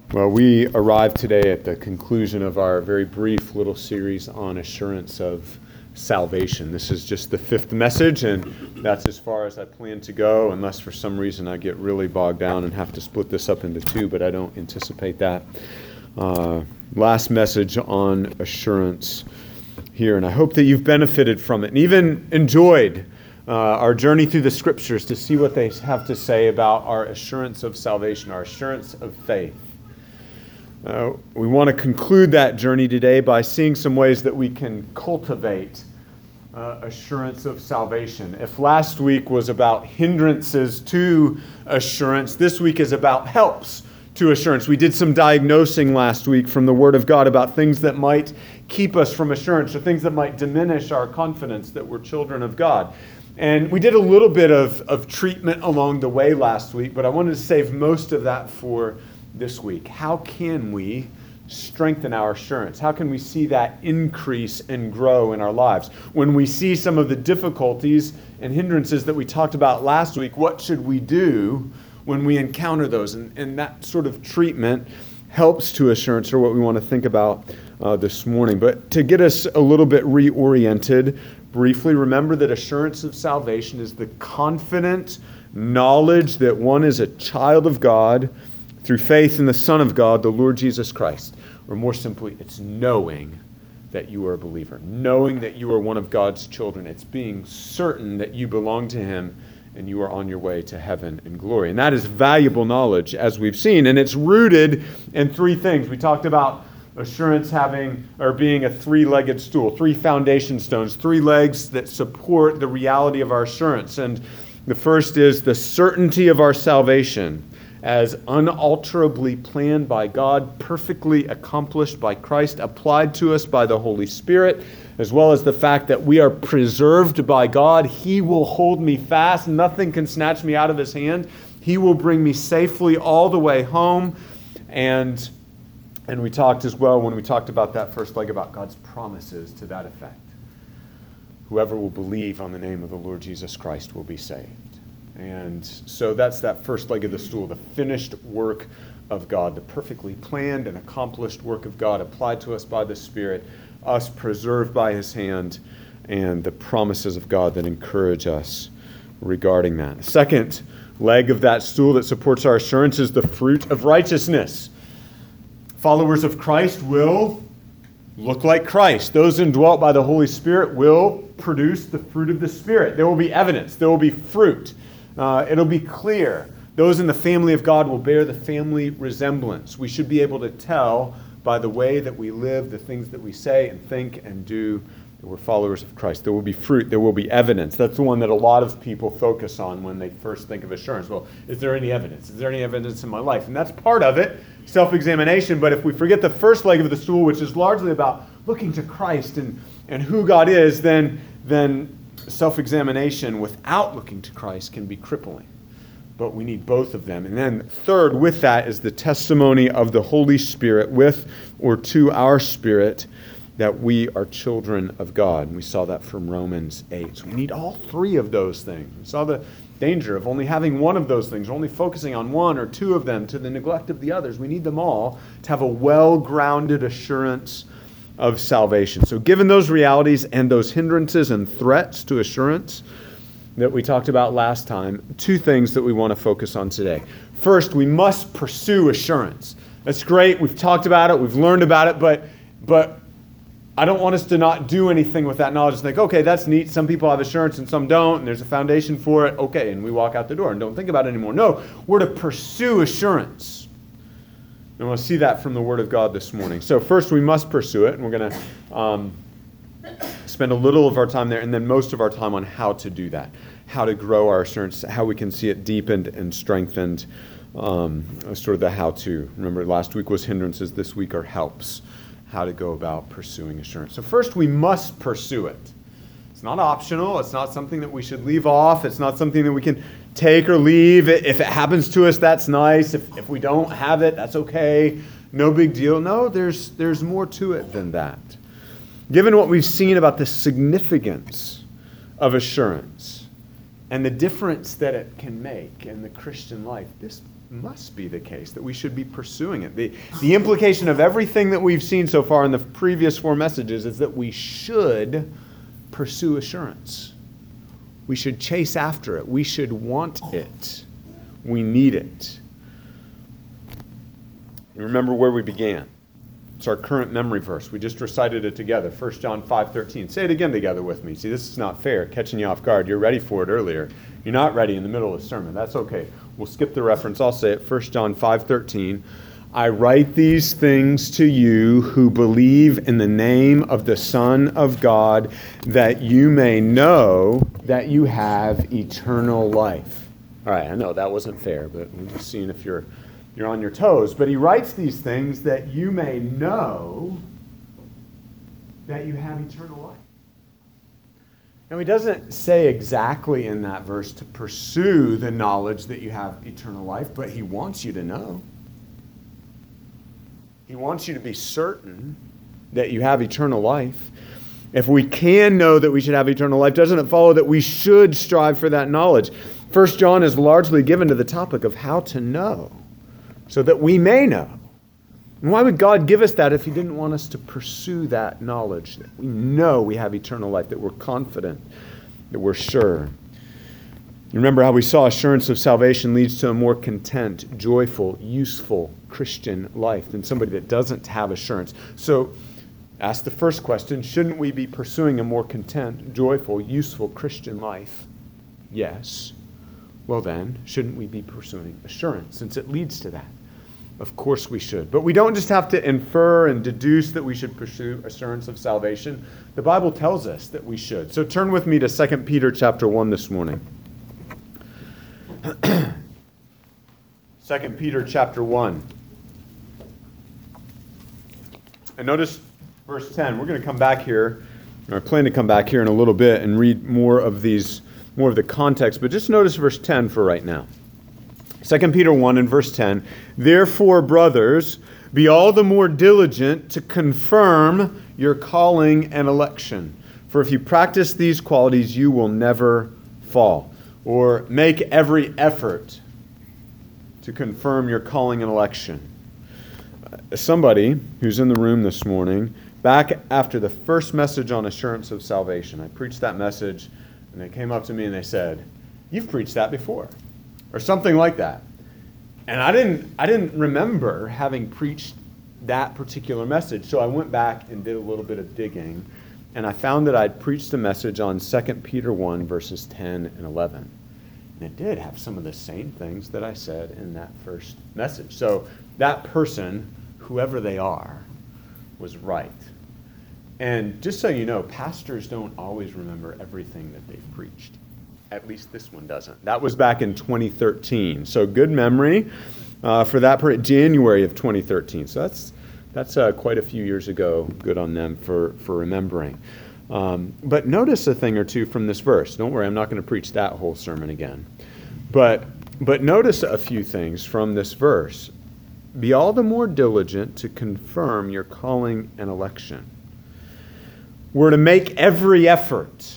Well, we arrived today at the conclusion of our very brief little series on assurance of salvation. This is just the fifth message, and that's as far as I plan to go, unless for some reason I get really bogged down and have to split this up into two, but I don't anticipate that. Last message on assurance here, and I hope that you've benefited from it and even enjoyed our journey through the Scriptures to see what they have to say about our assurance of salvation, our assurance of faith. We want to conclude that journey today by seeing some ways that we can cultivate assurance of salvation. If last week was about hindrances to assurance, this week is about helps to assurance. We did some diagnosing last week from the Word of God about things that might keep us from assurance or things that might diminish our confidence that we're children of God. And we did a little bit of treatment along the way last week, but I wanted to save most of that for this week. How can we strengthen our assurance? How can we see that increase and grow in our lives? When we see some of the difficulties and hindrances that we talked about last week, what should we do when we encounter those? And that sort of treatment helps to assurance, or what we want to think about this morning. But to get us a little bit reoriented, briefly, remember that assurance of salvation is the confident knowledge that one is a child of God through faith in the Son of God, the Lord Jesus Christ. Or more simply, it's knowing that you are a believer, knowing that you are one of God's children. It's being certain that you belong to Him and you are on your way to heaven and glory. And that is valuable knowledge, as we've seen. And it's rooted in three things. We talked about assurance being a three-legged stool, three foundation stones, three legs that support the reality of our assurance. And the first is the certainty of our salvation, as unalterably planned by God, perfectly accomplished by Christ, applied to us by the Holy Spirit, as well as the fact that we are preserved by God. He will hold me fast. Nothing can snatch me out of His hand. He will bring me safely all the way home. And we talked as well, when we talked about that first leg, about God's promises to that effect. Whoever will believe on the name of the Lord Jesus Christ will be saved. And so that's that first leg of the stool, the finished work of God, the perfectly planned and accomplished work of God applied to us by the Spirit, us preserved by His hand, and the promises of God that encourage us regarding that. The second leg of that stool that supports our assurance is the fruit of righteousness. Followers of Christ will look like Christ. Those indwelt by the Holy Spirit will produce the fruit of the Spirit. There will be evidence. There will be fruit. It'll be clear. Those in the family of God will bear the family resemblance. We should be able to tell by the way that we live, the things that we say and think and do, that we're followers of Christ. There will be fruit. There will be evidence. That's the one that a lot of people focus on when they first think of assurance. Well, is there any evidence? Is there any evidence in my life? And that's part of it, self-examination. But if we forget the first leg of the stool, which is largely about looking to Christ and who God is, then self-examination without looking to Christ can be crippling. But we need both of them. And then third, with that, is the testimony of the Holy Spirit with or to our spirit that we are children of God. And we saw that from Romans 8. So we need all three of those things. We saw the danger of only having one of those things, or only focusing on one or two of them to the neglect of the others. We need them all to have a well-grounded assurance of salvation. So given those realities and those hindrances and threats to assurance that we talked about last time, two things that we want to focus on today. First, we must pursue assurance. That's great. We've talked about it. We've learned about it. But I don't want us to not do anything with that knowledge and think, okay, that's neat. Some people have assurance and some don't, and there's a foundation for it. Okay, and we walk out the door and don't think about it anymore. No, we're to pursue assurance. And we'll see that from the Word of God this morning. So first, we must pursue it, and we're going to spend a little of our time there, and then most of our time on how to do that, how to grow our assurance, how we can see it deepened and strengthened, sort of the how-to. Remember, last week was hindrances, this week are helps, how to go about pursuing assurance. So first, we must pursue it. It's not optional. It's not something that we should leave off. It's not something that we can take or leave. If it happens to us, that's nice. If we don't have it, that's okay. No big deal. No, there's more to it than that. Given what we've seen about the significance of assurance and the difference that it can make in the Christian life, this must be the case, that we should be pursuing it. The implication of everything that we've seen so far in the previous 4 messages is that we should pursue assurance. We should chase after it. We should want it. We need it. You remember where we began. It's our current memory verse. We just recited it together, 1 John 5:13. Say it again together with me. See, this is not fair, catching you off guard. You're ready for it earlier. You're not ready in the middle of the sermon. That's okay. We'll skip the reference. I'll say it, 1 John 5:13. I write these things to you who believe in the name of the Son of God, that you may know that you have eternal life. All right, I know that wasn't fair, but we're just seeing if you're on your toes. But he writes these things that you may know that you have eternal life. Now, he doesn't say exactly in that verse to pursue the knowledge that you have eternal life, but he wants you to know. He wants you to be certain that you have eternal life. If we can know that we should have eternal life, doesn't it follow that we should strive for that knowledge? 1 John is largely given to the topic of how to know, so that we may know. And why would God give us that if he didn't want us to pursue that knowledge, that we know we have eternal life, that we're confident, that we're sure? You remember how we saw assurance of salvation leads to a more content, joyful, useful Christian life than somebody that doesn't have assurance. So ask the first question, shouldn't we be pursuing a more content, joyful, useful Christian life? Yes. Well then, shouldn't we be pursuing assurance since it leads to that? Of course we should. But we don't just have to infer and deduce that we should pursue assurance of salvation. The Bible tells us that we should. So turn with me to 2 Peter chapter 1 this morning. 2 Peter chapter 1. And notice verse 10. We're going to come back here, or I plan to come back here in a little bit and read more of the context, but just notice verse 10 for right now. 2 Peter 1 and verse 10, therefore, brothers, be all the more diligent to confirm your calling and election. For if you practice these qualities, you will never fall. Or make every effort to confirm your calling and election. Somebody who's in the room this morning, back after the first message on assurance of salvation, I preached that message, and they came up to me and they said, "You've preached that before," or something like that. And I didn't remember having preached that particular message, so I went back and did a little bit of digging, and I found that I'd preached a message on 2 Peter 1, verses 10 and 11. And it did have some of the same things that I said in that first message. So that person, whoever they are, was right. And just so you know, pastors don't always remember everything that they've preached. At least this one doesn't. That was back in 2013. So good memory for that January of 2013. So that's quite a few years ago. Good on them for remembering. But notice a thing or two from this verse. Don't worry, I'm not going to preach that whole sermon again. But notice a few things from this verse. Be all the more diligent to confirm your calling and election. We're to make every effort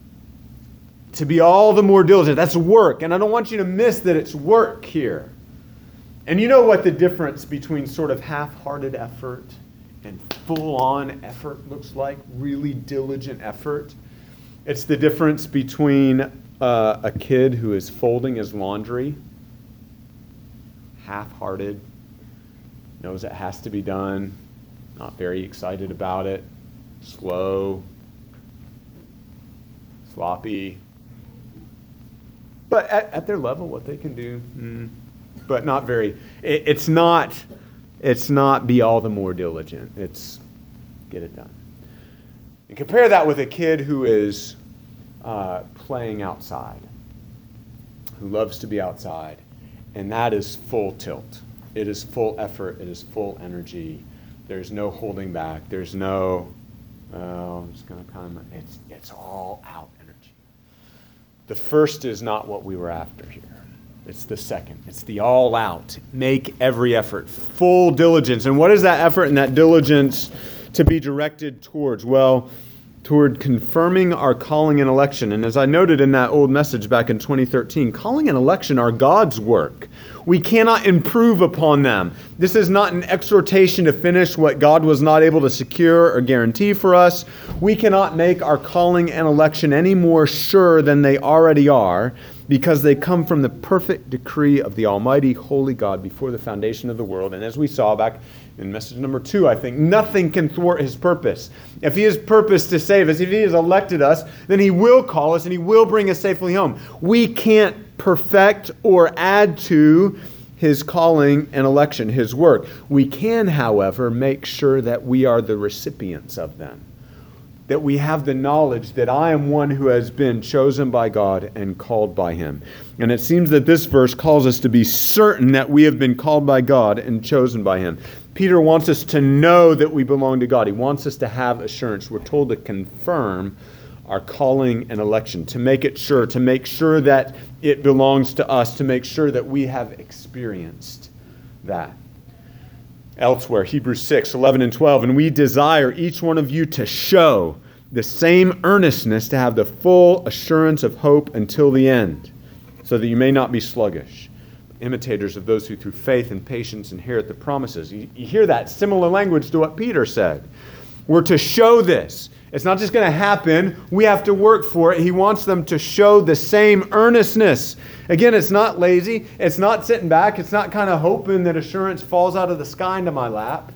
to be all the more diligent. That's work. And I don't want you to miss that it's work here. And you know what the difference between sort of half-hearted effort and full-on effort looks like? Really diligent effort. It's the difference between a kid who is folding his laundry, half-hearted, knows it has to be done, not very excited about it, slow, sloppy. But at their level, what they can do, but not very. It's not be all the more diligent. It's get it done. And compare that with a kid who is playing outside, who loves to be outside, and that is full tilt. It is full effort. It is full energy. There's no holding back. There's no, I'm just going to kind of, it's all out energy. The first is not what we were after here. It's the second. It's the all out. Make every effort. Full diligence. And what is that effort and that diligence to be directed towards? Well, toward confirming our calling and election. And as I noted in that old message back in 2013, calling and election are God's work. We cannot improve upon them. This is not an exhortation to finish what God was not able to secure or guarantee for us. We cannot make our calling and election any more sure than they already are, because they come from the perfect decree of the Almighty, holy God before the foundation of the world. And as we saw back in message number 2, I think, nothing can thwart his purpose. If he has purposed to save us, if he has elected us, then he will call us and he will bring us safely home. We can't perfect or add to his calling and election, his work. We can, however, make sure that we are the recipients of them, that we have the knowledge that I am one who has been chosen by God and called by him. And it seems that this verse calls us to be certain that we have been called by God and chosen by him. Peter wants us to know that we belong to God. He wants us to have assurance. We're told to confirm our calling and election, to make it sure, to make sure that it belongs to us, to make sure that we have experienced that. Elsewhere, Hebrews 6, 11 and 12, and we desire each one of you to show the same earnestness, to have the full assurance of hope until the end, so that you may not be sluggish, imitators of those who through faith and patience inherit the promises. You hear that similar language to what Peter said. We're to show this. It's not just going to happen. We have to work for it. He wants them to show the same earnestness. Again, it's not lazy. It's not sitting back. It's not kind of hoping that assurance falls out of the sky into my lap.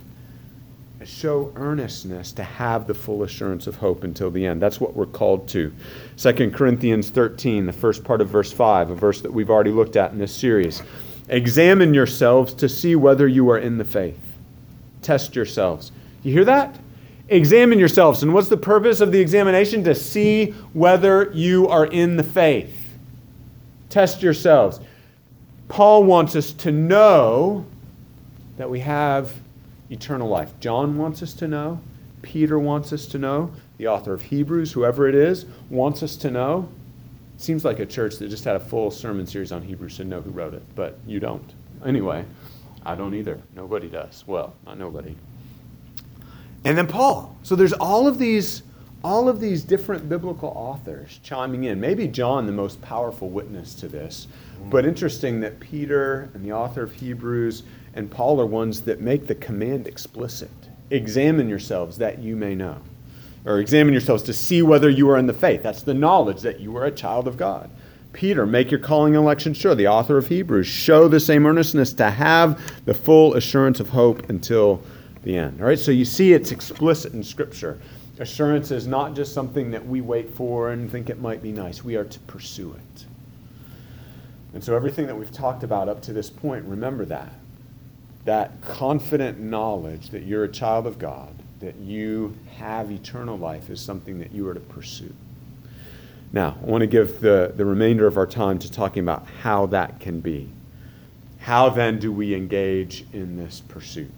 It's show earnestness to have the full assurance of hope until the end. That's what we're called to. 2 Corinthians 13, the first part of verse 5, a verse that we've already looked at in this series. Examine yourselves to see whether you are in the faith. Test yourselves. You hear that? Examine yourselves. And what's the purpose of the examination? To see whether you are in the faith. Test yourselves. Paul wants us to know that we have eternal life. John wants us to know. Peter wants us to know. The author of Hebrews, whoever it is, wants us to know. It seems like a church that just had a full sermon series on Hebrews should know who wrote it, but you don't. Anyway, I don't either. Nobody does. Well, not nobody. And then Paul. So there's all of these different biblical authors chiming in. Maybe John, the most powerful witness to this. But interesting that Peter and the author of Hebrews and Paul are ones that make the command explicit. Examine yourselves that you may know. Or examine yourselves to see whether you are in the faith. That's the knowledge that you are a child of God. Peter, make your calling and election sure. The author of Hebrews, show the same earnestness to have the full assurance of hope until the end. All right, so you see it's explicit in Scripture. Assurance is not just something that we wait for and think it might be nice. We are to pursue it. And so everything that we've talked about up to this point, remember that. That confident knowledge that you're a child of God, that you have eternal life, is something that you are to pursue. Now, I want to give the remainder of our time to talking about how that can be. How then do we engage in this pursuit?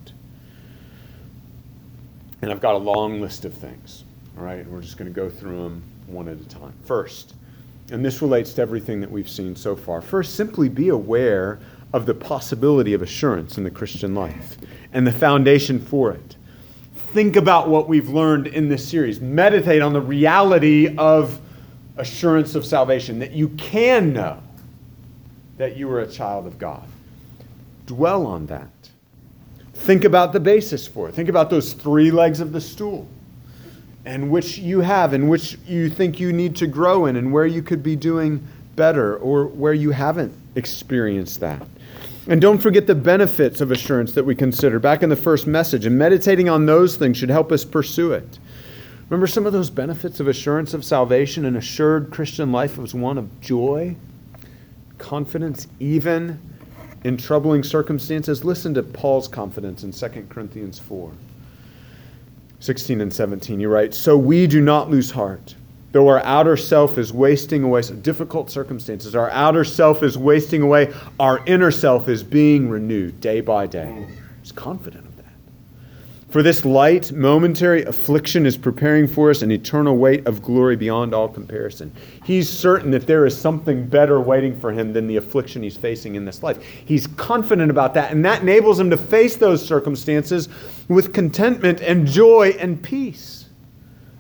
And I've got a long list of things, all right? And we're just going to go through them one at a time. First, and this relates to everything that we've seen so far. First, simply be aware of the possibility of assurance in the Christian life and the foundation for it. Think about what we've learned in this series. Meditate on the reality of assurance of salvation, that you can know that you are a child of God. Dwell on that. Think about the basis for it. Think about those 3 legs of the stool, and which you have, and which you think you need to grow in, and where you could be doing better, or where you haven't experienced that. And don't forget the benefits of assurance that we considered back in the first message, and meditating on those things should help us pursue it. Remember some of those benefits of assurance of salvation. An assured Christian life was one of joy, confidence, even in troubling circumstances. Listen to Paul's confidence in 2 Corinthians 4, 16 and 17. He writes, "So we do not lose heart, though our outer self is wasting away." So difficult circumstances. Our outer self is wasting away. Our inner self is being renewed day by day. He's confident of that. "For this light, momentary affliction is preparing for us an eternal weight of glory beyond all comparison." He's certain that there is something better waiting for him than the affliction he's facing in this life. He's confident about that, and that enables him to face those circumstances with contentment and joy and peace.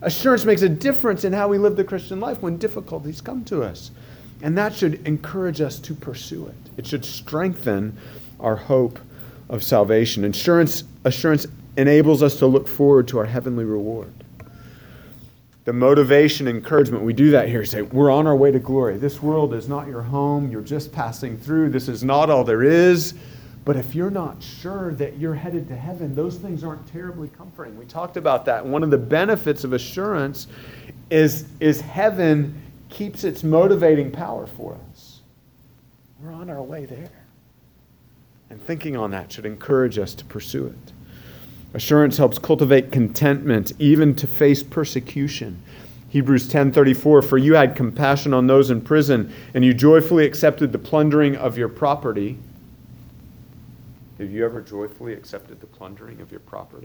Assurance makes a difference in how we live the Christian life when difficulties come to us. And that should encourage us to pursue it. It should strengthen our hope of salvation. Assurance enables us to look forward to our heavenly reward. The motivation, encouragement, we do that here. Say, we're on our way to glory. This world is not your home. You're just passing through. This is not all there is. But if you're not sure that you're headed to heaven, those things aren't terribly comforting. We talked about that. One of the benefits of assurance is heaven keeps its motivating power for us. We're on our way there. And thinking on that should encourage us to pursue it. Assurance helps cultivate contentment, even to face persecution. Hebrews 10:34, for you had compassion on those in prison, and you joyfully accepted the plundering of your property. Have you ever joyfully accepted the plundering of your property?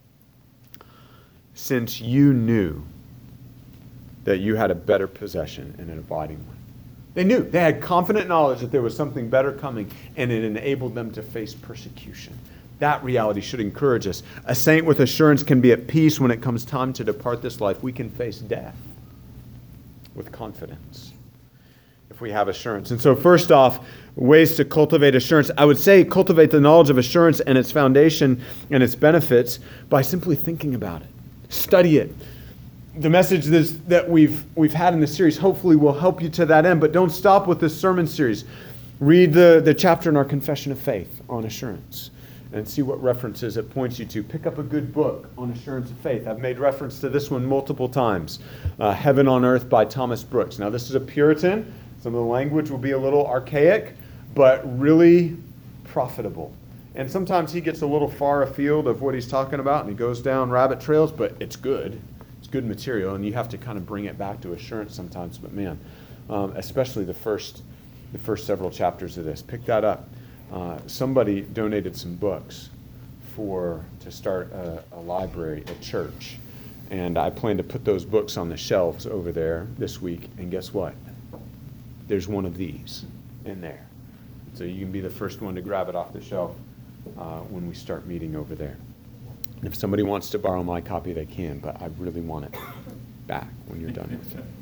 Since you knew that you had a better possession and an abiding one. They knew. They had confident knowledge that there was something better coming, and it enabled them to face persecution. That reality should encourage us. A saint with assurance can be at peace when it comes time to depart this life. We can face death with confidence if we have assurance. And so first off, ways to cultivate assurance. I would say cultivate the knowledge of assurance and its foundation and its benefits by simply thinking about it. Study it. The message that we've had in this series hopefully will help you to that end, but don't stop with this sermon series. Read the chapter in our Confession of Faith on assurance and see what references it points you to. Pick up a good book on assurance of faith. I've made reference to this one multiple times. Heaven on Earth by Thomas Brooks. Now, this is a Puritan. Some of the language will be a little archaic, but really profitable. And sometimes he gets a little far afield of what he's talking about, and he goes down rabbit trails, but it's good. It's good material, and you have to kind of bring it back to assurance sometimes. But man, especially the first several chapters of this. Pick that up. Somebody donated some books to start a library at church. And I plan to put those books on the shelves over there this week. And guess what? There's one of these in there. So you can be the first one to grab it off the shelf when we start meeting over there. And if somebody wants to borrow my copy, they can, but I really want it back when you're done with it.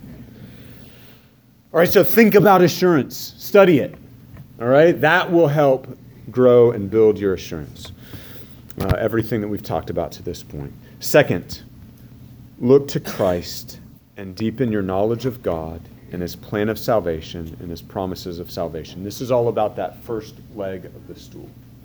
All right, so think about assurance. Study it. All right, that will help grow and build your assurance. Everything that we've talked about to this point. Second, look to Christ and deepen your knowledge of God and His plan of salvation and His promises of salvation. This is all about that first leg of the stool.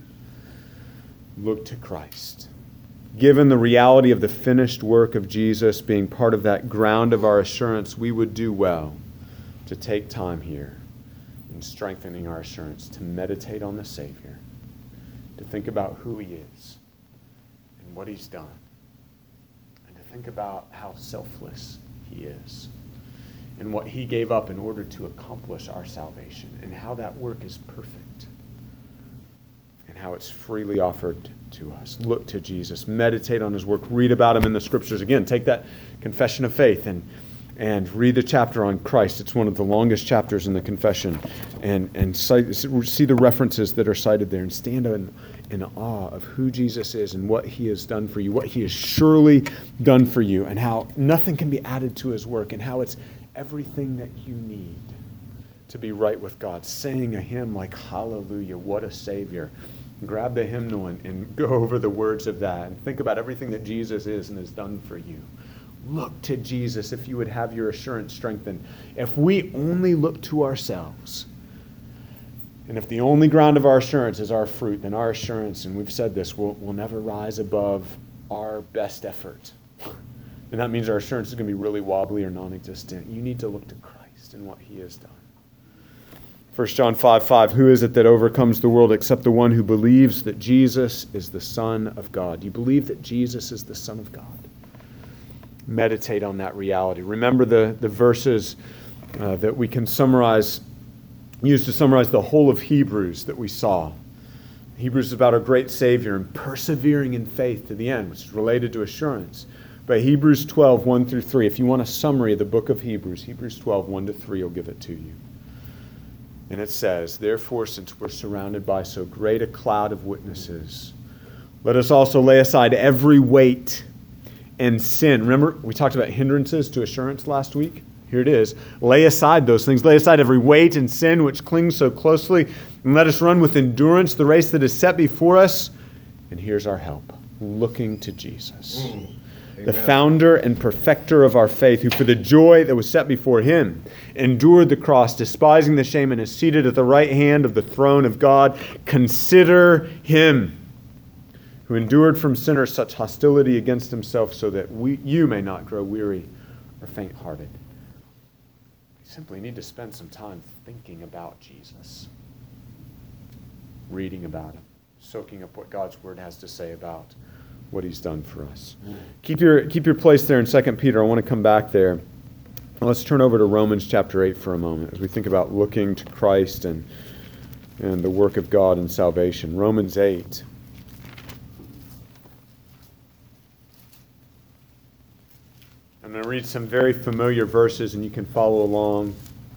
Look to Christ. Given the reality of the finished work of Jesus being part of that ground of our assurance, we would do well to take time here in strengthening our assurance, to meditate on the Savior, to think about who He is and what He's done, and to think about how selfless He is and what He gave up in order to accomplish our salvation, and how that work is perfect and how it's freely offered to us. Look to Jesus. Meditate on His work. Read about Him in the Scriptures. Again, take that Confession of Faith and read the chapter on Christ. It's one of the longest chapters in the Confession. And see the references that are cited there, and stand in awe of who Jesus is and what He has done for you, what He has surely done for you, and how nothing can be added to His work, and how it's everything that you need to be right with God. Saying a hymn like, Hallelujah, what a Savior. Grab the hymnal and go over the words of that and think about everything that Jesus is and has done for you. Look to Jesus if you would have your assurance strengthened. If we only look to ourselves, and if the only ground of our assurance is our fruit, then our assurance, and we've said this, will never rise above our best effort. And that means our assurance is going to be really wobbly or non-existent. You need to look to Christ and what He has done. 1 John 5:5, who is it that overcomes the world except the one who believes that Jesus is the Son of God? You believe that Jesus is the Son of God. Meditate on that reality. Remember the verses that we can use to summarize the whole of Hebrews that we saw. Hebrews is about our great Savior and persevering in faith to the end, which is related to assurance. But Hebrews 12, 1 through 3, if you want a summary of the book of Hebrews, Hebrews 12, 1 to 3 will give it to you. And it says, therefore, since we're surrounded by so great a cloud of witnesses, let us also lay aside every weight and sin. Remember, we talked about hindrances to assurance last week? Here it is. Lay aside those things. Lay aside every weight and sin which clings so closely, and let us run with endurance the race that is set before us. And here's our help, looking to Jesus, the founder and perfecter of our faith, who for the joy that was set before him endured the cross, despising the shame, and is seated at the right hand of the throne of God. Consider him who endured from sinners such hostility against himself, so that you may not grow weary or faint-hearted. You simply need to spend some time thinking about Jesus, reading about him, soaking up what God's word has to say about what he's done for us. Keep your place there in 2 Peter. I want to come back there. Let's turn over to Romans chapter 8 for a moment as we think about looking to Christ and the work of God in salvation. Romans 8. I'm going to read some very familiar verses and you can follow along.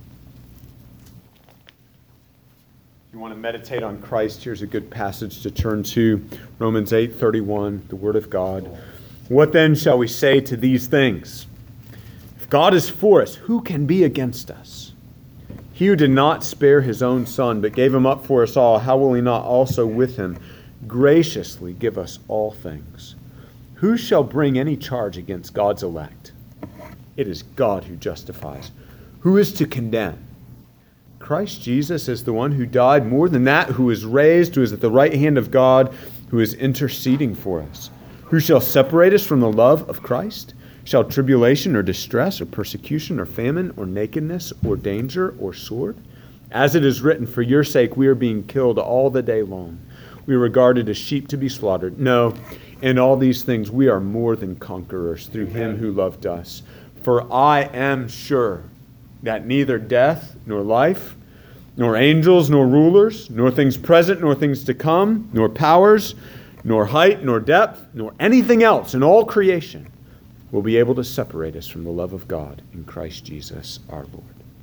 If you want to meditate on Christ, here's a good passage to turn to. Romans 8:31, the Word of God. What then shall we say to these things? If God is for us, who can be against us? He who did not spare his own Son, but gave him up for us all, how will he not also with him graciously give us all things? Who shall bring any charge against God's elect? It is God who justifies. Who is to condemn? Christ Jesus is the one who died, more than that, who is raised, who is at the right hand of God, who is interceding for us. Who shall separate us from the love of Christ? Shall tribulation or distress or persecution or famine or nakedness or danger or sword? As it is written, for your sake we are being killed all the day long. We are regarded as sheep to be slaughtered. No, in all these things we are more than conquerors through him who loved us. For I am sure that neither death nor life, nor angels nor rulers, nor things present nor things to come, nor powers, nor height nor depth, nor anything else in all creation will be able to separate us from the love of God in Christ Jesus our Lord.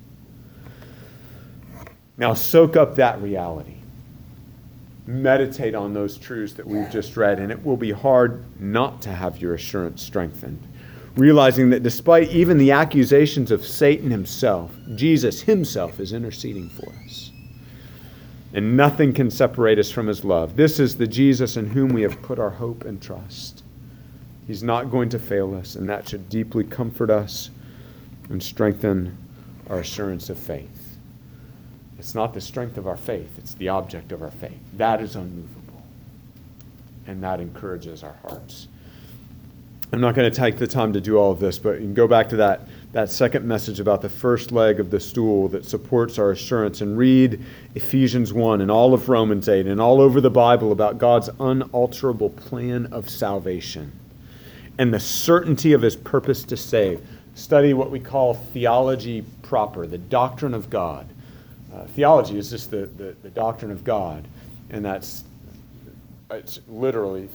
Now soak up that reality. Meditate on those truths that we've just read, and it will be hard not to have your assurance strengthened. Realizing that despite even the accusations of Satan himself, Jesus himself is interceding for us. And nothing can separate us from his love. This is the Jesus in whom we have put our hope and trust. He's not going to fail us, and that should deeply comfort us and strengthen our assurance of faith. It's not the strength of our faith, it's the object of our faith. That is unmovable, and that encourages our hearts. I'm not going to take the time to do all of this, but you can go back to that second message about the first leg of the stool that supports our assurance and read Ephesians 1 and all of Romans 8 and all over the Bible about God's unalterable plan of salvation and the certainty of his purpose to save. Study what we call theology proper, the doctrine of God. Theology is just the doctrine of God, and it's literally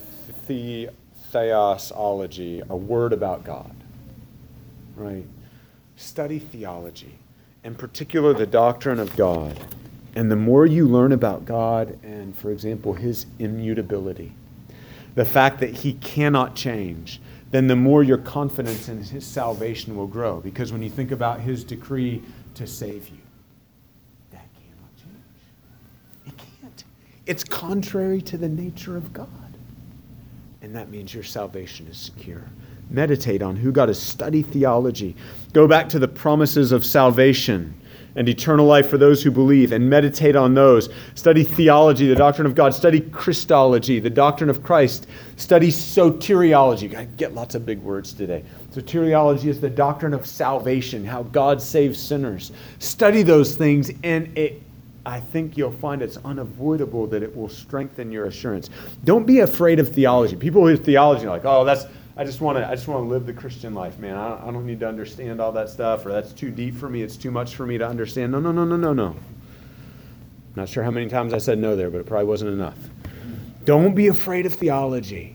theosology, a word about God, right? Study theology, in particular the doctrine of God. And the more you learn about God and, for example, his immutability, the fact that he cannot change, then the more your confidence in his salvation will grow. Because when you think about his decree to save you, that cannot change. It can't. It's contrary to the nature of God. And that means your salvation is secure. Meditate on who God is. Study theology. Go back to the promises of salvation and eternal life for those who believe, and meditate on those. Study theology, the doctrine of God. Study Christology, the doctrine of Christ. Study soteriology. I get lots of big words today. Soteriology is the doctrine of salvation, how God saves sinners. Study those things, and I think you'll find it's unavoidable that it will strengthen your assurance. Don't be afraid of theology. People who theology are like, oh, I just want to live the Christian life, man. I don't need to understand all that stuff, or that's too deep for me. It's too much for me to understand. No. Not sure how many times I said no there, but it probably wasn't enough. Don't be afraid of theology.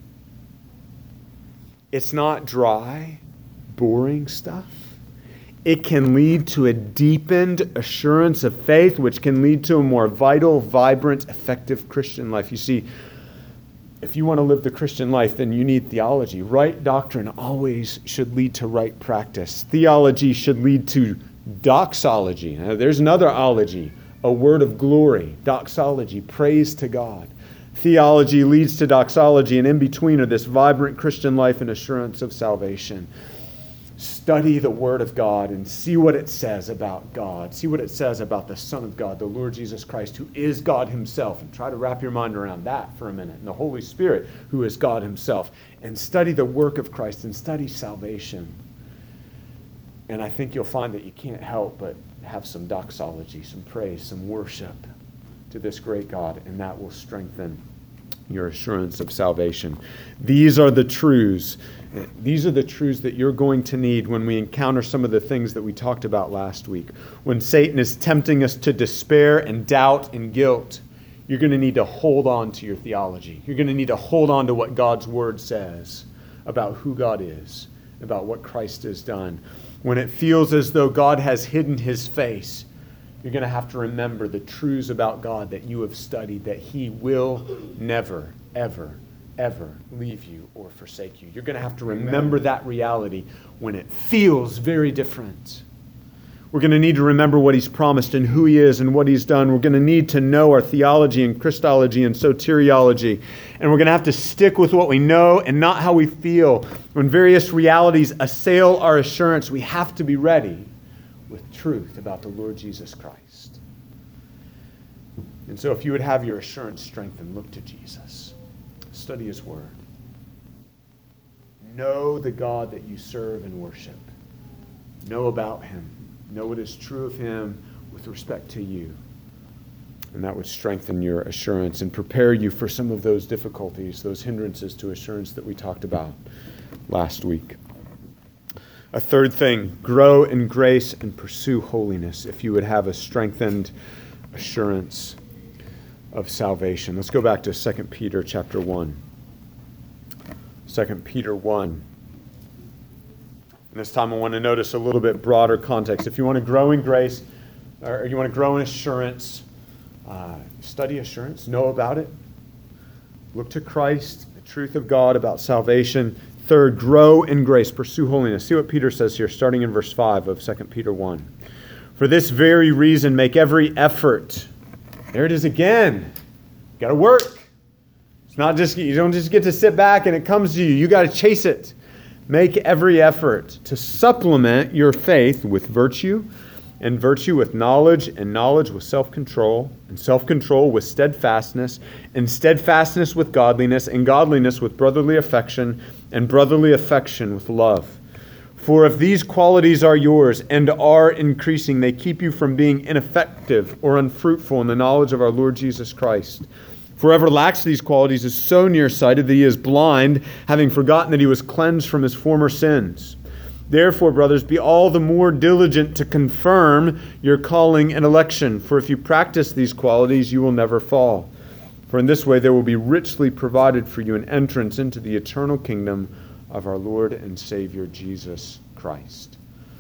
It's not dry, boring stuff. It can lead to a deepened assurance of faith, which can lead to a more vital, vibrant, effective Christian life. You see, if you want to live the Christian life, then you need theology. Right doctrine always should lead to right practice. Theology should lead to doxology. Now, there's another ology, a word of glory. Doxology, praise to God. Theology leads to doxology, and in between are this vibrant Christian life and assurance of salvation. Study the Word of God and see what it says about God. See what it says about the Son of God, the Lord Jesus Christ, who is God himself. And try to wrap your mind around that for a minute. And the Holy Spirit, who is God himself. And study the work of Christ and study salvation. And I think you'll find that you can't help but have some doxology, some praise, some worship to this great God. And that will strengthen your assurance of salvation. These are the truths. These are the truths that you're going to need when we encounter some of the things that we talked about last week. When Satan is tempting us to despair and doubt and guilt, you're going to need to hold on to your theology. You're going to need to hold on to what God's Word says about who God is, about what Christ has done. When it feels as though God has hidden his face, you're going to have to remember the truths about God that you have studied, that he will never, ever leave you or forsake you. You're going to have to remember that reality when it feels very different. We're going to need to remember what he's promised and who he is and what he's done. We're going to need to know our theology and Christology and soteriology. And we're going to have to stick with what we know and not how we feel. When various realities assail our assurance, we have to be ready with truth about the Lord Jesus Christ. And so if you would have your assurance strengthened, look to Jesus. Study his word. Know the God that you serve and worship. Know about him. Know what is true of him with respect to you. And that would strengthen your assurance and prepare you for some of those difficulties, those hindrances to assurance that we talked about last week. A third thing, grow in grace and pursue holiness if you would have a strengthened assurance of salvation. Let's go back to 2 Peter chapter 1. 2 Peter 1. And this time I want to notice a little bit broader context. If you want to grow in grace, or you want to grow in assurance, study assurance, know about it. Look to Christ, the truth of God about salvation. Third, grow in grace, pursue holiness. See what Peter says here, starting in verse 5 of 2 Peter 1. For this very reason, make every effort. There it is again. You got to work. It's not just, you don't just get to sit back and it comes to you. You got to chase it. Make every effort to supplement your faith with virtue, and virtue with knowledge, and knowledge with self-control, and self-control with steadfastness, and steadfastness with godliness, and godliness with brotherly affection, and brotherly affection with love. For if these qualities are yours and are increasing, they keep you from being ineffective or unfruitful in the knowledge of our Lord Jesus Christ. For whoever lacks these qualities is so nearsighted that he is blind, having forgotten that he was cleansed from his former sins. Therefore, brothers, be all the more diligent to confirm your calling and election. For if you practice these qualities, you will never fall. For in this way there will be richly provided for you an entrance into the eternal kingdom of our Lord and Savior Jesus Christ.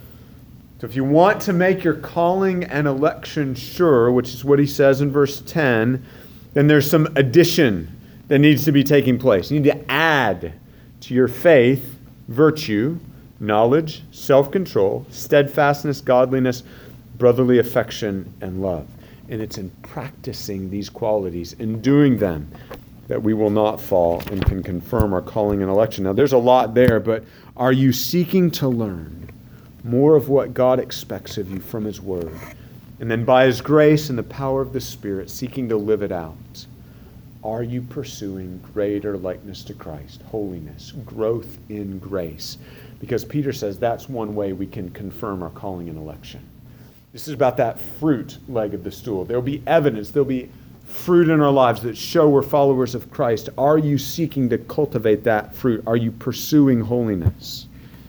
So if you want to make your calling and election sure, which is what he says in verse 10, then there's some addition that needs to be taking place. You need to add to your faith virtue, knowledge, self-control, steadfastness, godliness, brotherly affection, and love. And it's in practicing these qualities, in doing them, that we will not fall and can confirm our calling and election. Now, there's a lot there, but are you seeking to learn more of what God expects of you from his word? And then by his grace and the power of the Spirit, seeking to live it out. Are you pursuing greater likeness to Christ, holiness, growth in grace? Because Peter says that's one way we can confirm our calling and election. This is about that fruit leg of the stool. There'll be evidence, there'll be fruit in our lives that show we're followers of Christ. Are you seeking to cultivate that fruit? Are you pursuing holiness?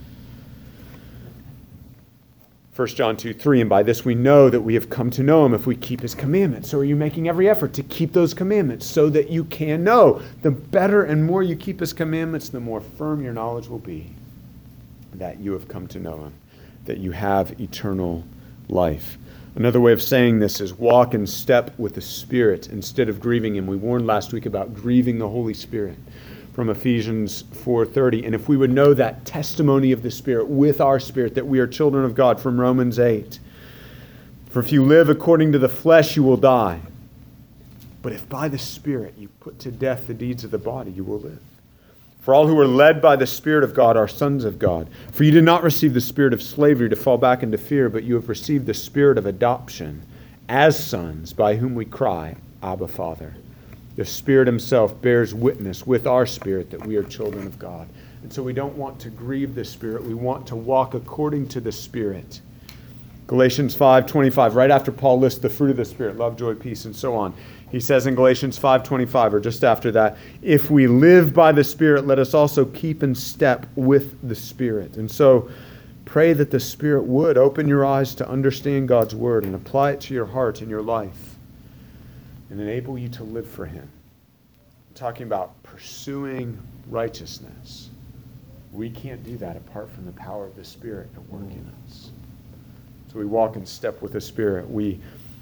1 John 2:3, and by this we know that we have come to know him if we keep his commandments. So are you making every effort to keep those commandments so that you can know? The better and more you keep his commandments, the more firm your knowledge will be that you have come to know him, that you have eternal life. Another way of saying this is walk in step with the Spirit instead of grieving Him. We warned last week about grieving the Holy Spirit from Ephesians 4:30. And if we would know that testimony of the Spirit with our spirit, that we are children of God, from Romans 8. For if you live according to the flesh, you will die. But if by the Spirit you put to death the deeds of the body, you will live. For all who are led by the Spirit of God are sons of God. For you did not receive the spirit of slavery to fall back into fear, but you have received the Spirit of adoption as sons, by whom we cry, Abba, Father. The Spirit Himself bears witness with our spirit that we are children of God. And so we don't want to grieve the Spirit. We want to walk according to the Spirit. Galatians 5:25, right after Paul lists the fruit of the Spirit, love, joy, peace, and so on. He says in Galatians 5:25, or just after that, if we live by the Spirit, let us also keep in step with the Spirit. And so pray that the Spirit would open your eyes to understand God's Word and apply it to your heart and your life and enable you to live for Him. I'm talking about pursuing righteousness. We can't do that apart from the power of the Spirit at work in us. So we walk in step with the Spirit. We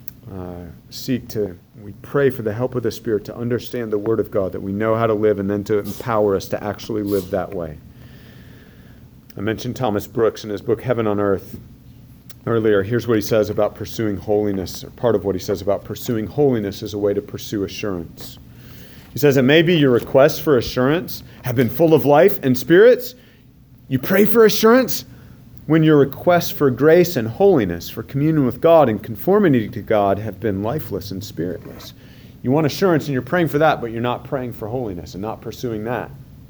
we pray for the help of the Spirit to understand the Word of God, that we know how to live, and then to empower us to actually live that way. I mentioned Thomas Brooks in his book, Heaven on Earth, earlier. Here's what he says about pursuing holiness, or part of what he says about pursuing holiness as a way to pursue assurance. He says, it may be your requests for assurance have been full of life and spirits. You pray for assurance when your requests for grace and holiness, for communion with God and conformity to God, have been lifeless and spiritless. You want assurance and you're praying for that, but you're not praying for holiness and not pursuing that.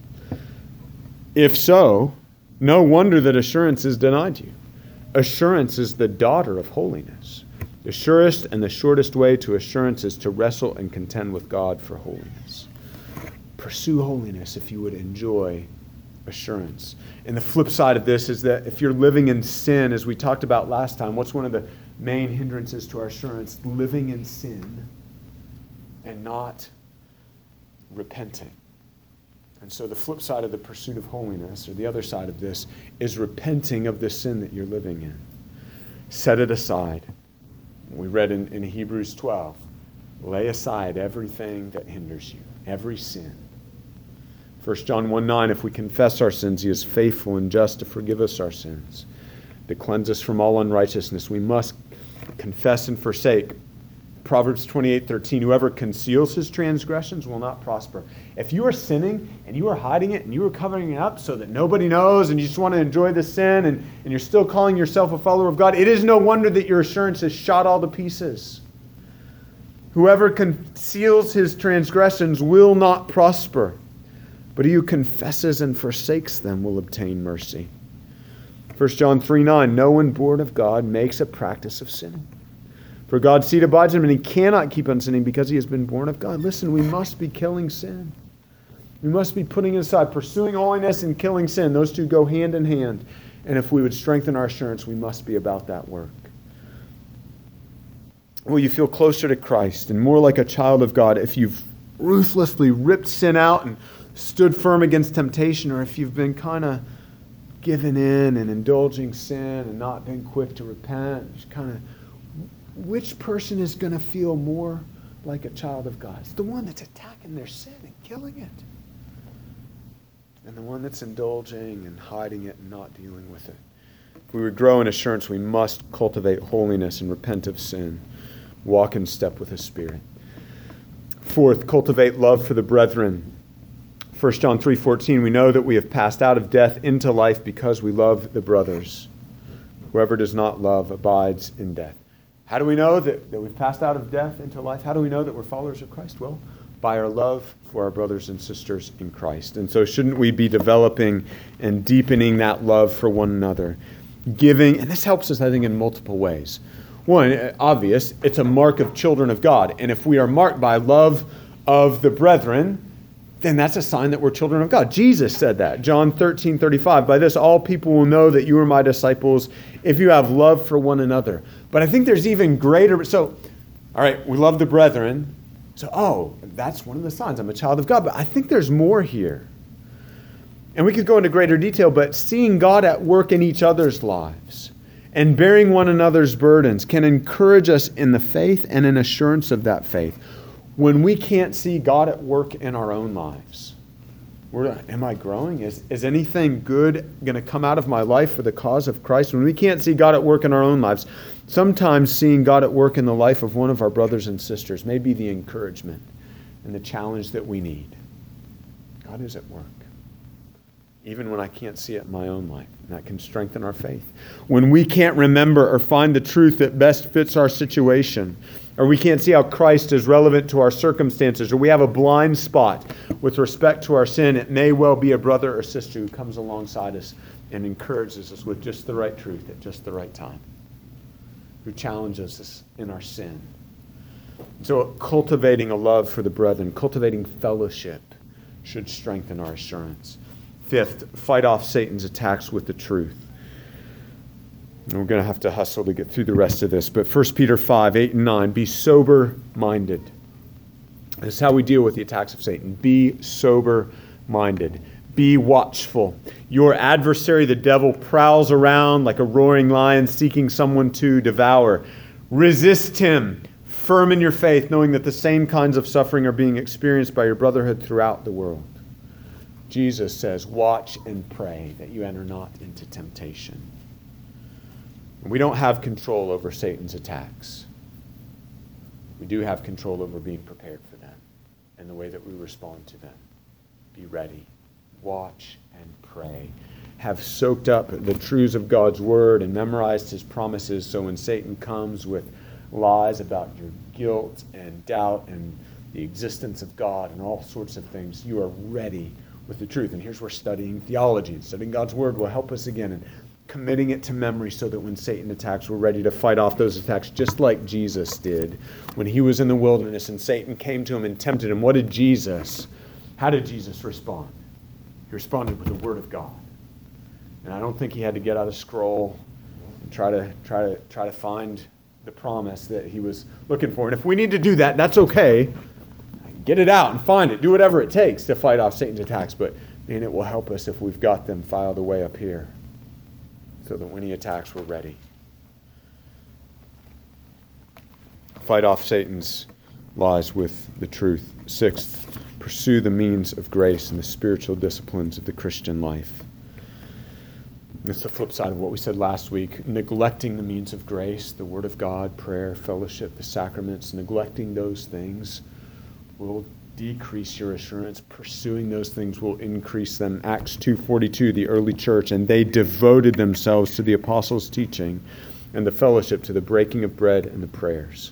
If so, no wonder that assurance is denied you. Assurance is the daughter of holiness. The surest and the shortest way to assurance is to wrestle and contend with God for holiness. Pursue holiness if you would enjoy assurance. And the flip side of this is that if you're living in sin, as we talked about last time, what's one of the main hindrances to our assurance? Living in sin and not repenting. And so the flip side of the pursuit of holiness, or the other side of this, is repenting of the sin that you're living in. Set it aside. We read in Hebrews 12, lay aside everything that hinders you, every sin. 1 John 1:9, if we confess our sins, He is faithful and just to forgive us our sins, to cleanse us from all unrighteousness. We must confess and forsake. Proverbs 28:13, whoever conceals his transgressions will not prosper. If you are sinning and you are hiding it and you are covering it up so that nobody knows and you just want to enjoy the sin and you're still calling yourself a follower of God, it is no wonder that your assurance is shot all to pieces. Whoever conceals his transgressions will not prosper, but he who confesses and forsakes them will obtain mercy. 1 John 3:9, no one born of God makes a practice of sinning. For God's seed abides in him, and he cannot keep on sinning because he has been born of God. Listen, we must be killing sin. We must be putting it aside, pursuing holiness and killing sin. Those two go hand in hand. And if we would strengthen our assurance, we must be about that work. Will you feel closer to Christ and more like a child of God if you've ruthlessly ripped sin out and stood firm against temptation, or if you've been kind of giving in and indulging sin and not been quick to repent? Just kind of, which person is going to feel more like a child of God? It's the one that's attacking their sin and killing it, and the one that's indulging and hiding it and not dealing with it. If we would grow in assurance, we must cultivate holiness and repent of sin. Walk in step with the Spirit. Fourth, cultivate love for the brethren. 1 John 3:14, we know that we have passed out of death into life because we love the brothers. Whoever does not love abides in death. How do we know that we've passed out of death into life? How do we know that we're followers of Christ? Well, by our love for our brothers and sisters in Christ. And so shouldn't we be developing and deepening that love for one another? Giving, and this helps us, I think, in multiple ways. One, obvious, it's a mark of children of God. And if we are marked by love of the brethren, then that's a sign that we're children of God. Jesus said that. John 13:35, by this all people will know that you are my disciples if you have love for one another. But I think there's even greater. So, all right, we love the brethren. So, that's one of the signs. I'm a child of God. But I think there's more here. And we could go into greater detail, but seeing God at work in each other's lives and bearing one another's burdens can encourage us in the faith and in assurance of that faith. When we can't see God at work in our own lives, am I growing? Is anything good going to come out of my life for the cause of Christ? When we can't see God at work in our own lives, sometimes seeing God at work in the life of one of our brothers and sisters may be the encouragement and the challenge that we need. God is at work, even when I can't see it in my own life. And that can strengthen our faith. When we can't remember or find the truth that best fits our situation, or we can't see how Christ is relevant to our circumstances, or we have a blind spot with respect to our sin, it may well be a brother or sister who comes alongside us and encourages us with just the right truth at just the right time, who challenges us in our sin. So cultivating a love for the brethren, cultivating fellowship should strengthen our assurance. Fifth, fight off Satan's attacks with the truth. And we're going to have to hustle to get through the rest of this. But 1 Peter 5, 8 and 9, be sober-minded. This is how we deal with the attacks of Satan. Be sober-minded. Be watchful. Your adversary, the devil, prowls around like a roaring lion seeking someone to devour. Resist him, firm in your faith, knowing that the same kinds of suffering are being experienced by your brotherhood throughout the world. Jesus says, watch and pray that you enter not into temptation. We don't have control over Satan's attacks. We do have control over being prepared for them and the way that we respond to them. Be ready. Watch and pray. Have soaked up the truths of God's word and memorized his promises, so when Satan comes with lies about your guilt and doubt and the existence of God and all sorts of things, you are ready with the truth. And here's where studying theology and studying God's word will help us again, and committing it to memory so that when Satan attacks, we're ready to fight off those attacks, just like Jesus did when he was in the wilderness and Satan came to him and tempted him. How did Jesus respond? He responded with the word of God. And I don't think he had to get out a scroll and try to find the promise that he was looking for. And if we need to do that, that's okay. Get it out and find it. Do whatever it takes to fight off Satan's attacks. But man, it will help us if we've got them filed away up here, so that when he attacks, we're ready. Fight off Satan's lies with the truth. Sixth, pursue the means of grace and the spiritual disciplines of the Christian life. It's the flip side of what we said last week. Neglecting the means of grace, the Word of God, prayer, fellowship, the sacraments, neglecting those things will decrease your assurance. Pursuing those things will increase them. Acts 2:42, the early church, and they devoted themselves to the apostles' teaching and the fellowship, to the breaking of bread and the prayers.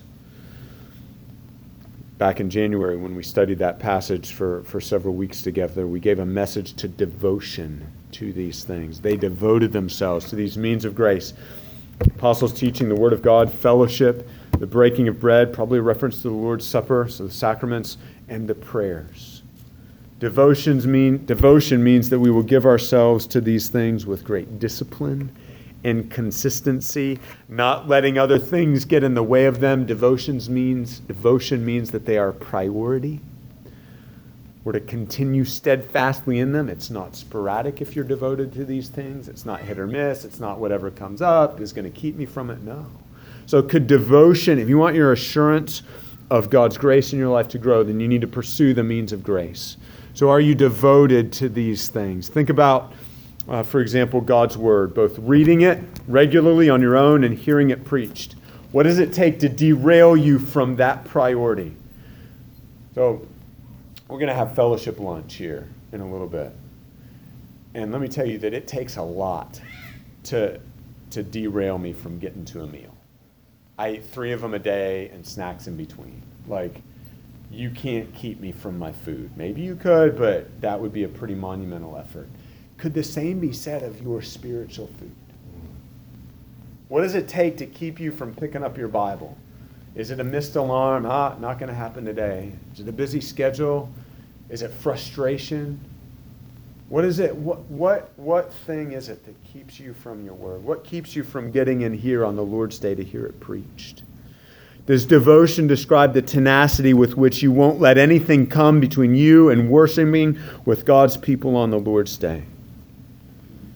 Back in January, when we studied that passage for several weeks together, we gave a message to devotion to these things. They devoted themselves to these means of grace. Apostles' teaching, the Word of God, fellowship, the breaking of bread, probably a reference to the Lord's Supper, so the sacraments, and the prayers. Devotion means that we will give ourselves to these things with great discipline and consistency, not letting other things get in the way of them. Devotion means that they are a priority. We're to continue steadfastly in them. It's not sporadic if you're devoted to these things. It's not hit or miss. It's not whatever comes up is going to keep me from it. No. So could devotion, if you want your assurance of God's grace in your life to grow, then you need to pursue the means of grace. So are you devoted to these things? Think about, for example, God's Word, both reading it regularly on your own and hearing it preached. What does it take to derail you from that priority? So we're going to have fellowship lunch here in a little bit. And let me tell you that it takes a lot to derail me from getting to a meal. I eat 3 of them a day and snacks in between. Like, you can't keep me from my food. Maybe you could, but that would be a pretty monumental effort. Could the same be said of your spiritual food? What does it take to keep you from picking up your Bible? Is it a missed alarm? Not going to happen today. Is it a busy schedule? Is it frustration? What is it? What thing is it that keeps you from your word? What keeps you from getting in here on the Lord's Day to hear it preached? Does devotion describe the tenacity with which you won't let anything come between you and worshiping with God's people on the Lord's Day?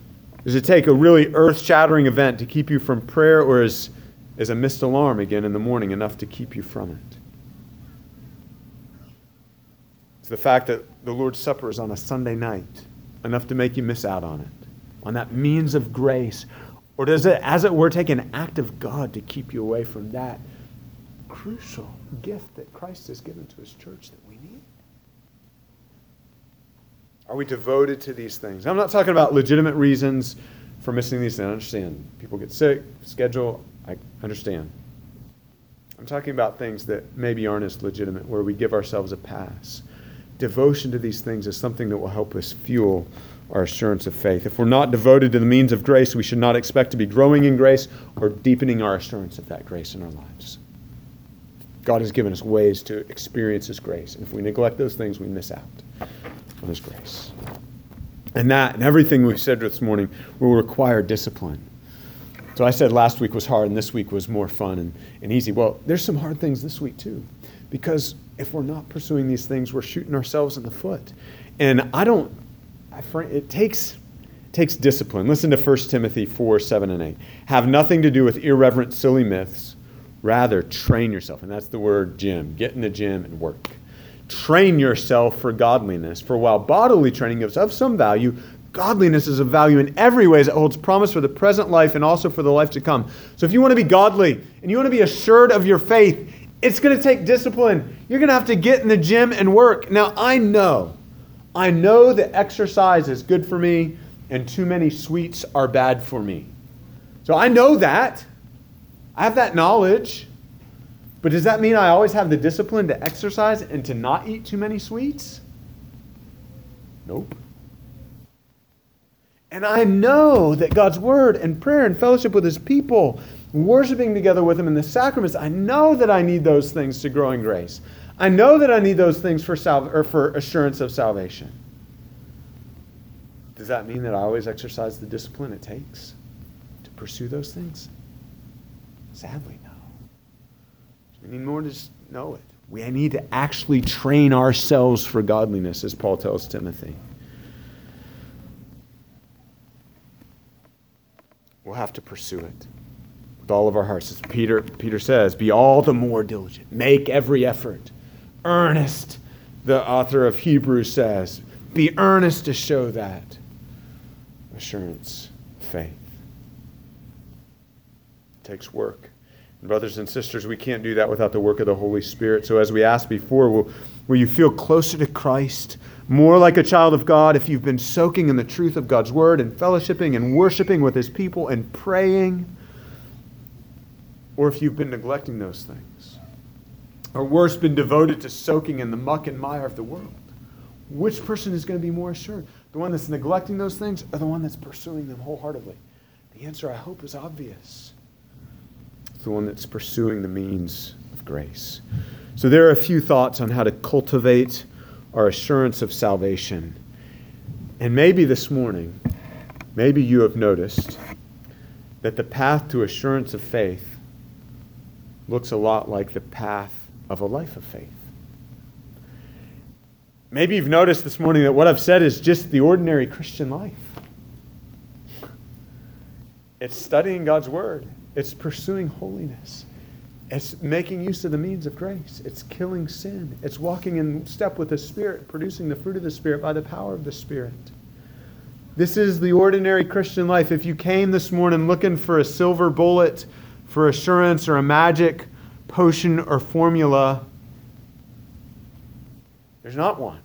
Does it take a really earth-shattering event to keep you from prayer, or is a missed alarm again in the morning enough to keep you from it? Is the fact that the Lord's Supper is on a Sunday night enough to make you miss out on it, on that means of grace? Or does it, as it were, take an act of God to keep you away from that crucial gift that Christ has given to his church that we need? Are we devoted to these things? I'm not talking about legitimate reasons for missing these things. I understand. People get sick, schedule, I understand. I'm talking about things that maybe aren't as legitimate, where we give ourselves a pass. Devotion to these things is something that will help us fuel our assurance of faith. If we're not devoted to the means of grace, we should not expect to be growing in grace or deepening our assurance of that grace in our lives. God has given us ways to experience his grace. And if we neglect those things, we miss out on his grace. And that and everything we said this morning will require discipline. So I said last week was hard and this week was more fun and easy. Well, there's some hard things this week too. Because if we're not pursuing these things, we're shooting ourselves in the foot. And it takes discipline. Listen to 1 Timothy 4, 7, and 8. Have nothing to do with irreverent, silly myths. Rather, train yourself. And that's the word gym. Get in the gym and work. Train yourself for godliness. For while bodily training is of some value, godliness is of value in every way as it holds promise for the present life and also for the life to come. So if you want to be godly and you want to be assured of your faith, it's going to take discipline. You're going to have to get in the gym and work. Now, I know that exercise is good for me and too many sweets are bad for me. So I know that. I have that knowledge. But does that mean I always have the discipline to exercise and to not eat too many sweets? Nope. And I know that God's word and prayer and fellowship with his people, worshiping together with him in the sacraments, I know that I need those things to grow in grace. I know that I need those things for assurance of salvation. Does that mean that I always exercise the discipline it takes to pursue those things? Sadly, no. We need more to just know it. We need to actually train ourselves for godliness, as Paul tells Timothy. We'll have to pursue it with all of our hearts. As Peter says, be all the more diligent. Make every effort. Earnest, the author of Hebrews says. Be earnest to show that assurance, faith. It takes work. And brothers and sisters, we can't do that without the work of the Holy Spirit. So as we asked before, will you feel closer to Christ, more like a child of God if you've been soaking in the truth of God's word and fellowshipping and worshiping with his people and praying, or if you've been neglecting those things, or worse, been devoted to soaking in the muck and mire of the world? Which person is going to be more assured? The one that's neglecting those things or the one that's pursuing them wholeheartedly? The answer, I hope, is obvious. It's the one that's pursuing the means of grace. So there are a few thoughts on how to cultivate our assurance of salvation. And maybe this morning, maybe you have noticed that the path to assurance of faith looks a lot like the path of a life of faith. Maybe you've noticed this morning that what I've said is just the ordinary Christian life. It's studying God's word. It's pursuing holiness. It's making use of the means of grace. It's killing sin. It's walking in step with the Spirit, producing the fruit of the Spirit by the power of the Spirit. This is the ordinary Christian life. If you came this morning looking for a silver bullet for assurance or a magic potion or formula, there's not one.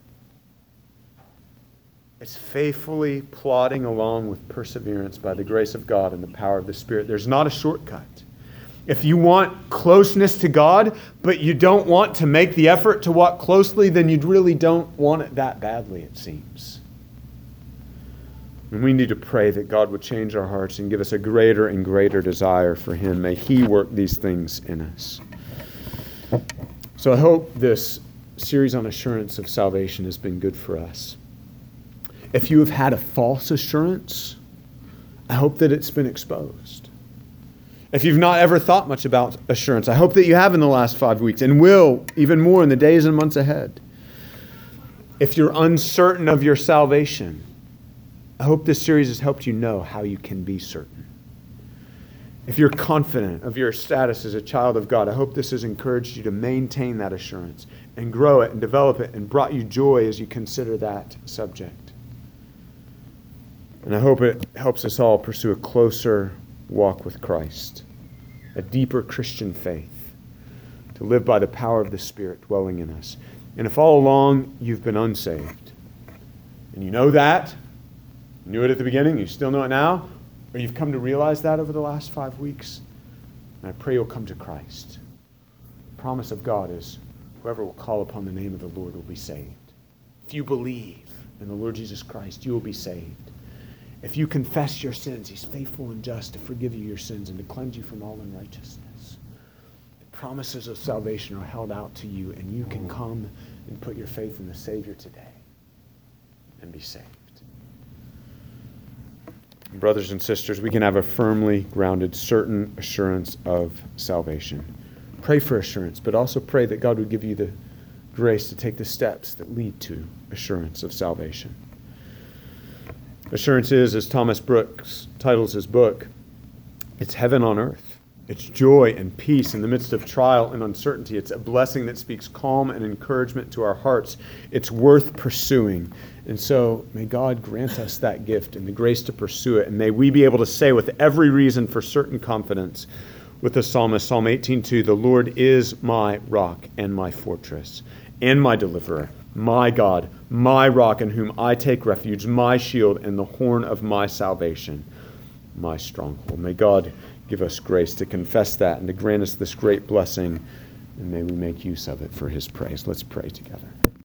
It's faithfully plodding along with perseverance by the grace of God and the power of the Spirit. There's not a shortcut. If you want closeness to God, but you don't want to make the effort to walk closely, then you really don't want it that badly, it seems. And we need to pray that God would change our hearts and give us a greater and greater desire for him. May he work these things in us. So I hope this series on assurance of salvation has been good for us. If you have had a false assurance, I hope that it's been exposed. If you've not ever thought much about assurance, I hope that you have in the last 5 weeks and will even more in the days and months ahead. If you're uncertain of your salvation, I I hope this series has helped you know how you can be certain. If you're confident of your status as a child of God, I hope this has encouraged you to maintain that assurance and grow it and develop it and brought you joy as you consider that subject. And I hope it helps us all pursue a closer walk with Christ, a deeper Christian faith, to live by the power of the Spirit dwelling in us. And if all along you've been unsaved, and you know that, you knew it at the beginning, you still know it now, or you've come to realize that over the last 5 weeks, and I pray you'll come to Christ. The promise of God is whoever will call upon the name of the Lord will be saved. If you believe in the Lord Jesus Christ, you will be saved. If you confess your sins, He's faithful and just to forgive you your sins and to cleanse you from all unrighteousness. The promises of salvation are held out to you, and you can come and put your faith in the Savior today and be saved. Brothers and sisters, we can have a firmly grounded, certain assurance of salvation. Pray for assurance, but also pray that God would give you the grace to take the steps that lead to assurance of salvation. Assurance is, as Thomas Brooks titles his book, it's heaven on earth. It's joy and peace in the midst of trial and uncertainty. It's a blessing that speaks calm and encouragement to our hearts. It's worth pursuing. And so may God grant us that gift and the grace to pursue it. And may we be able to say with every reason for certain confidence with the psalmist, Psalm 18:2, the Lord is my rock and my fortress and my deliverer, my God, my rock in whom I take refuge, my shield and the horn of my salvation, my stronghold. May God give us grace to confess that and to grant us this great blessing, and may we make use of it for His praise. Let's pray together.